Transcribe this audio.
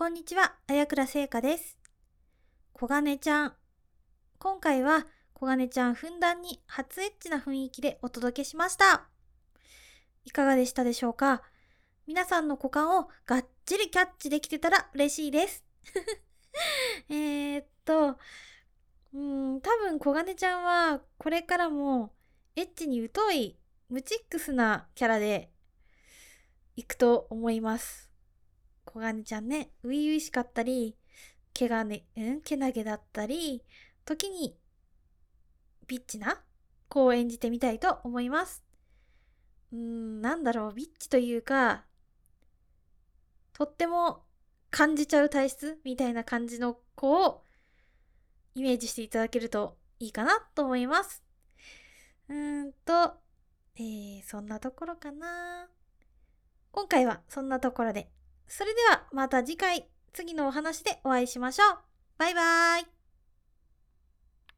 こんにちは、綾倉製菓です。小金ちゃん。今回は小金ちゃんふんだんに初エッチな雰囲気でお届けしました。いかがでしたでしょうか？皆さんの股間をがっちりキャッチできてたら嬉しいです。えーっと、多分小金ちゃんはこれからもエッチに疎いムチックスなキャラでいくと思います。小金ちゃんね、初々しかったり、けなげだったり、時にビッチな子を演じてみたいと思います。ビッチというか、とっても感じちゃう体質みたいな感じの子をイメージしていただけるといいかなと思います。そんなところかな。今回はそんなところで。それではまた次回、次のお話でお会いしましょう。バイバーイ。